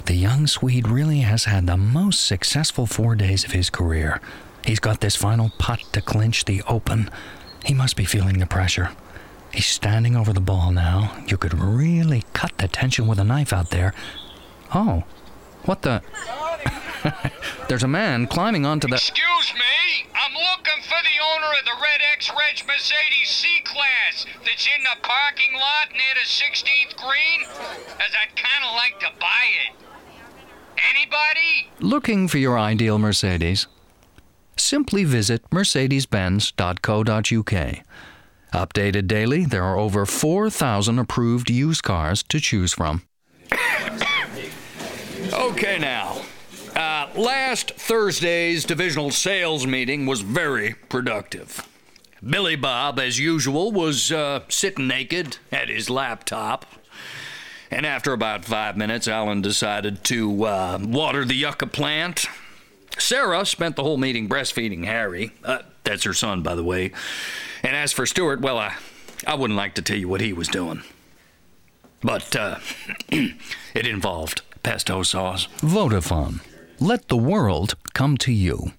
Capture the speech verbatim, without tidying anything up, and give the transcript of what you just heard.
The young Swede really has had the most successful four days of his career. He's got this final putt to clinch the Open. He must be feeling the pressure. He's standing over the ball now. You could really cut the tension with a knife out there. Oh, what the... There's a man climbing onto the... Excuse me, I'm looking for the owner of the Red X-Reg Mercedes C-Class that's in the parking lot near the sixteenth green, as I'd kind of like to buy it. Anybody? Looking for your ideal Mercedes? Simply visit mercedes benz dot co dot u k. Updated daily, there are over four thousand approved used cars to choose from. Okay now. Uh, last Thursday's divisional sales meeting was very productive. Billy Bob, as usual, was uh, sitting naked at his laptop. And after about five minutes, Alan decided to uh, water the yucca plant. Sarah spent the whole meeting breastfeeding Harry. Uh, that's her son, by the way. And as for Stuart, well, I, I wouldn't like to tell you what he was doing. But uh, it involved pesto sauce. Vodafone. Let the world come to you.